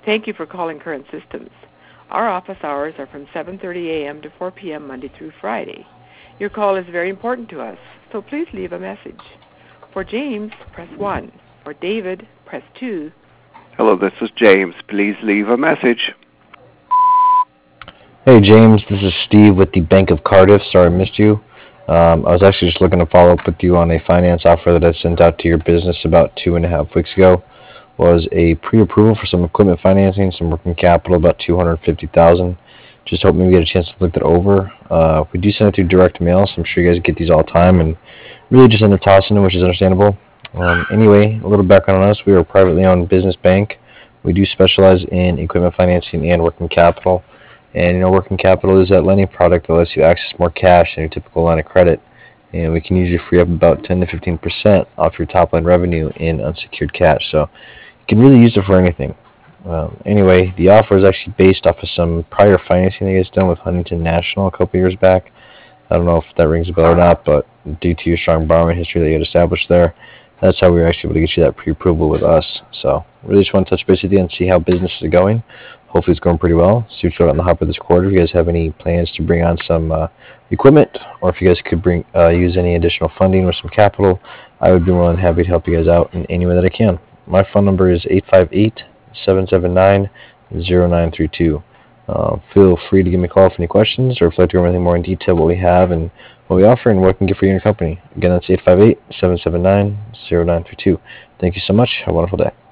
Thank you for calling Current Systems. Our office hours are from 7:30 a.m. to 4 p.m. Monday through Friday. Your call is very important to us, so please leave a message. For James, press 1. For David, press 2. Hello, this is James. Please leave a message. Hey James, this is Steve with the Bank of Cardiff. Sorry I missed you. I was actually just looking to follow up with you on a finance offer that I sent out to your business about 2.5 weeks ago. Was a pre-approval for some equipment financing, some working capital, about $250,000. Just hoping we get a chance to look that over. We do send it through direct mail, so I'm sure you guys get these all the time, and really just end up tossing them, which is understandable. Anyway, a little background on us: we are a privately owned business bank. We do specialize in equipment financing and working capital. And working capital is that lending product that lets you access more cash than your typical line of credit. And we can usually free up about 10 to 15% off your top line revenue in unsecured cash. So you can really use it for anything. Anyway, the offer is actually based off of some prior financing that you guys done with Huntington National a couple years back. I don't know if that rings a bell or not, but due to your strong borrowing history that you had established there, that's how we were actually able to get you that pre-approval with us. So really just want to touch base with you and see how business is going. Hopefully it's going pretty well. See what you got on the hopper this quarter. If you guys have any plans to bring on some equipment, or if you guys could use any additional funding or some capital, I would be more than happy to help you guys out in any way that I can. My phone number is 858-779-0932. Feel free to give me a call for any questions, or if you'd like to go anything more in detail what we have and what we offer and what we can get for you and your company. Again, that's 858-779-0932. Thank you so much. Have a wonderful day.